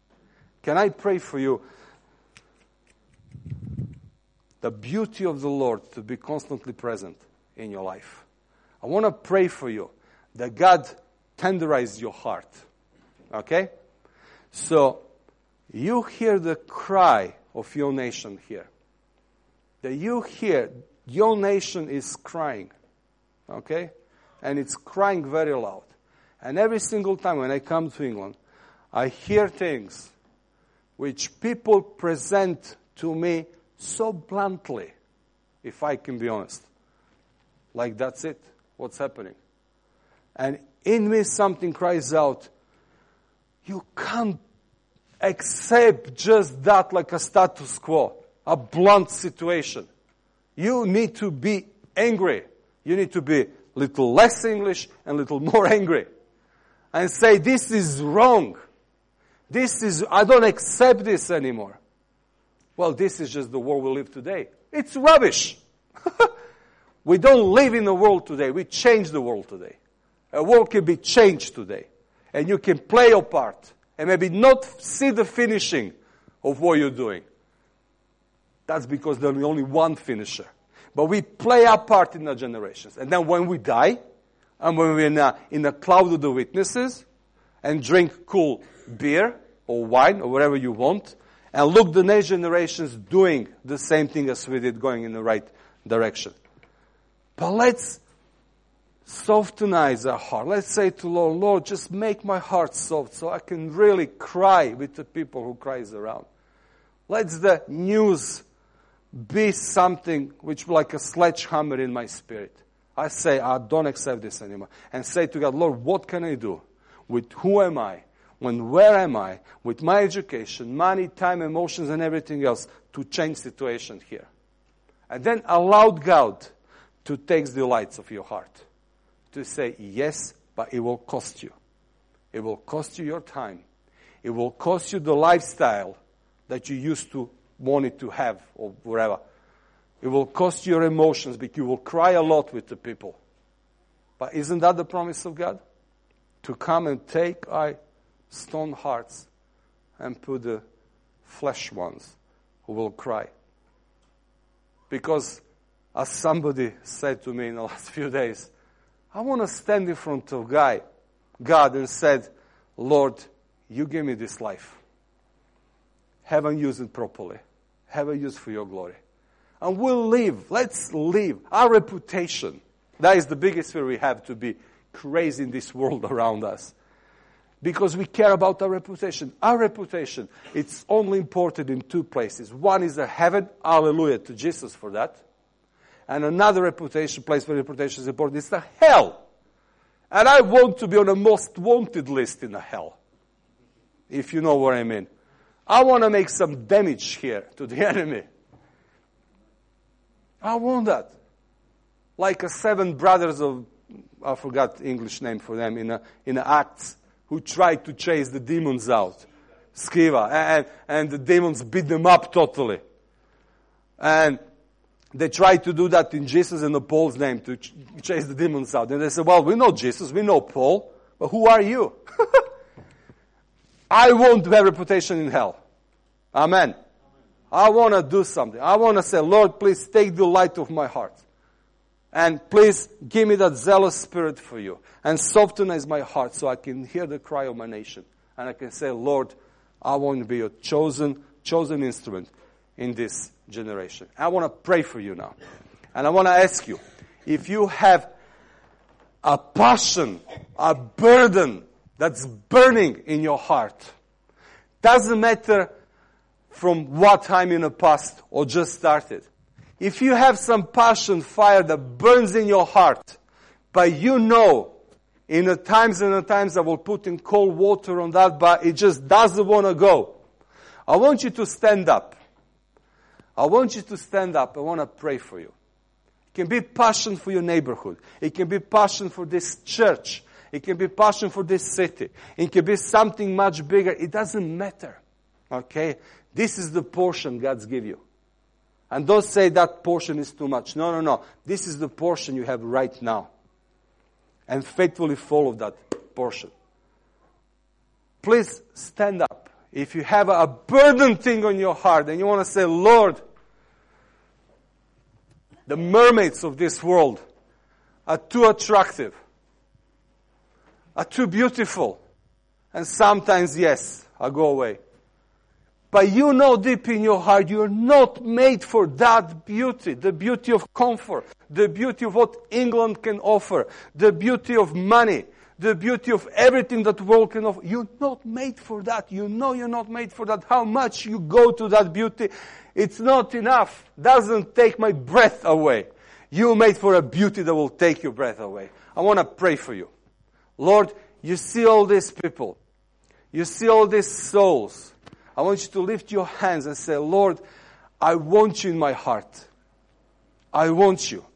Can I pray for you? The beauty of the Lord to be constantly present in your life. I want to pray for you that God tenderize your heart. Okay? So, you hear the cry of your nation here. That you hear your nation is crying. Okay? And it's crying very loud. And every single time when I come to England, I hear things which people present to me so bluntly, if I can be honest. Like, that's it. What's happening? And in me something cries out, you can't accept just that like a status quo, a blunt situation. You need to be angry. You need to be a little less English and a little more angry. And say, this is wrong. I don't accept this anymore. Well, this is just the world we live today. It's rubbish. We don't live in the world today. We change the world today. A world can be changed today. And you can play your part. And maybe not see the finishing of what you're doing. That's because there's only one finisher. But we play our part in the generations. And then when we die, and when we're in a cloud of the witnesses, and drink cool beer, or wine, or whatever you want, and look the next generations doing the same thing as we did, going in the right direction. But let's softenize our heart. Let's say to Lord, Lord, just make my heart soft so I can really cry with the people who cries around. Let the news be something which like a sledgehammer in my spirit. I say, I don't accept this anymore. And say to God, Lord, what can I do? With who am I? Where am I? With my education, money, time, emotions, and everything else to change situation here. And then allow God to take the lights of your heart. To say, yes, but it will cost you. It will cost you your time. It will cost you the lifestyle that you used to want it to have or whatever. It will cost you your emotions, but you will cry a lot with the people. But isn't that the promise of God? To come and take our stone hearts and put the flesh ones who will cry. Because as somebody said to me in the last few days, I want to stand in front of God and said, Lord, you gave me this life. Haven't used it properly. Haven't used for your glory. And we'll live. Let's live. Our reputation. That is the biggest fear we have, to be crazy in this world around us. Because we care about our reputation. Our reputation, it's only important in two places. One is the heaven. Hallelujah to Jesus for that. And another place where reputation is important is the hell. And I want to be on the most wanted list in the hell. If you know what I mean. I want to make some damage here to the enemy. I want that. Like a 7 brothers of, I forgot English name for them, in Acts, who tried to chase the demons out. Sceva. And the demons beat them up totally. And they tried to do that in Jesus and Paul's name, to chase the demons out. And they said, well, we know Jesus, we know Paul, but who are you? I want to have reputation in hell. Amen. I want to do something. I want to say, Lord, please take the light of my heart. And please give me that zealous spirit for you. And softenize my heart so I can hear the cry of my nation. And I can say, Lord, I want to be a chosen instrument in this generation. I want to pray for you now. And I want to ask you, if you have a passion, a burden that's burning in your heart, doesn't matter from what time in the past or just started. If you have some passion, fire that burns in your heart, but you know, in the times I will put in cold water on that, but it just doesn't want to go. I want you to stand up. I want you to stand up. I want to pray for you. It can be passion for your neighborhood. It can be passion for this church. It can be passion for this city. It can be something much bigger. It doesn't matter. Okay? This is the portion God's give you. And don't say that portion is too much. No. This is the portion you have right now. And faithfully follow that portion. Please stand up. If you have a burden thing on your heart and you want to say, Lord, the mermaids of this world are too attractive, are too beautiful, and sometimes, yes, I go away. But you know deep in your heart you're not made for that beauty, the beauty of comfort, the beauty of what England can offer, the beauty of money, the beauty of everything that the world can offer. You're not made for that. You know you're not made for that. How much you go to that beauty, it's not enough. Doesn't take my breath away. You're made for a beauty that will take your breath away. I want to pray for you. Lord, you see all these people. You see all these souls. I want you to lift your hands and say, Lord, I want you in my heart. I want you.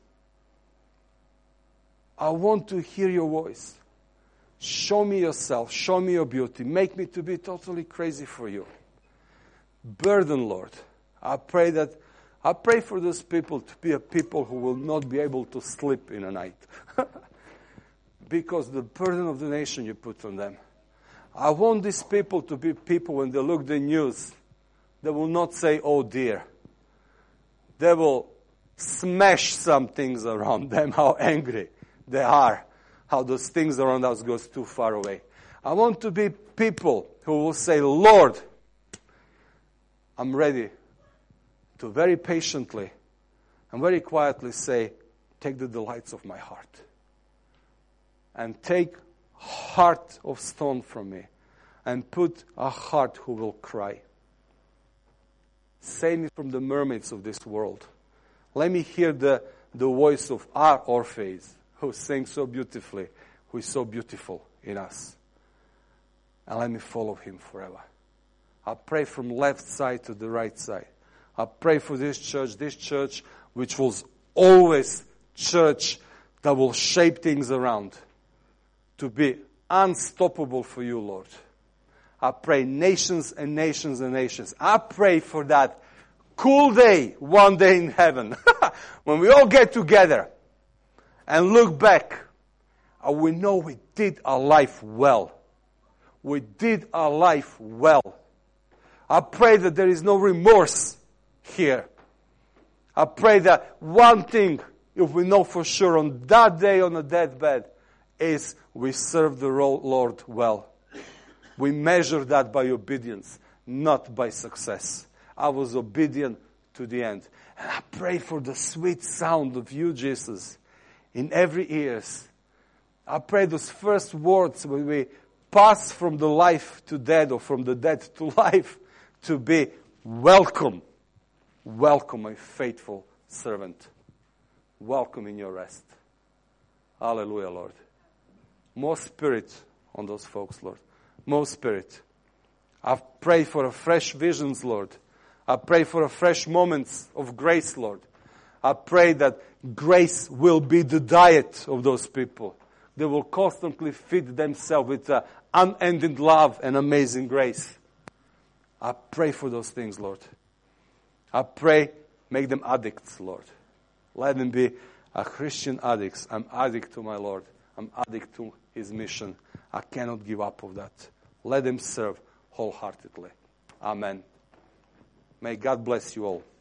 I want to hear your voice. Show me yourself. Show me your beauty. Make me to be totally crazy for you. Burden, Lord. I pray for those people to be a people who will not be able to sleep in a night. Because the burden of the nation you put on them. I want these people to be people when they look the news, they will not say, oh dear. They will smash some things around them, how angry they are, how those things around us goes too far away. I want to be people who will say, Lord, I'm ready to very patiently and very quietly say, take the delights of my heart. And take heart of stone from me and put a heart who will cry. Save me from the mermaids of this world. Let me hear the voice of our Orpheus who sings so beautifully, who is so beautiful in us. And let me follow him forever. I pray from left side to the right side. I pray for this church which was always church that will shape things around to be unstoppable for you, Lord. I pray nations and nations and nations. I pray for that cool day, one day in heaven. when we all get together and look back, we know we did our life well. We did our life well. I pray that there is no remorse here. I pray that one thing, if we know for sure on that day on the deathbed, is we serve the Lord well. We measure that by obedience, not by success. I was obedient to the end. And I pray for the sweet sound of you, Jesus, in every ears. I pray those first words when we pass from the life to death or from the death to life to be welcome. Welcome, my faithful servant. Welcome in your rest. Hallelujah, Lord. More Spirit on those folks, Lord. More Spirit. I pray for a fresh visions, Lord. I pray for a fresh moments of grace, Lord. I pray that grace will be the diet of those people. They will constantly feed themselves with unending love and amazing grace. I pray for those things, Lord. I pray, make them addicts, Lord. Let them be a Christian addicts. I'm addict to my Lord. I'm addict to His mission. I cannot give up of that. Let them serve wholeheartedly. Amen. May God bless you all.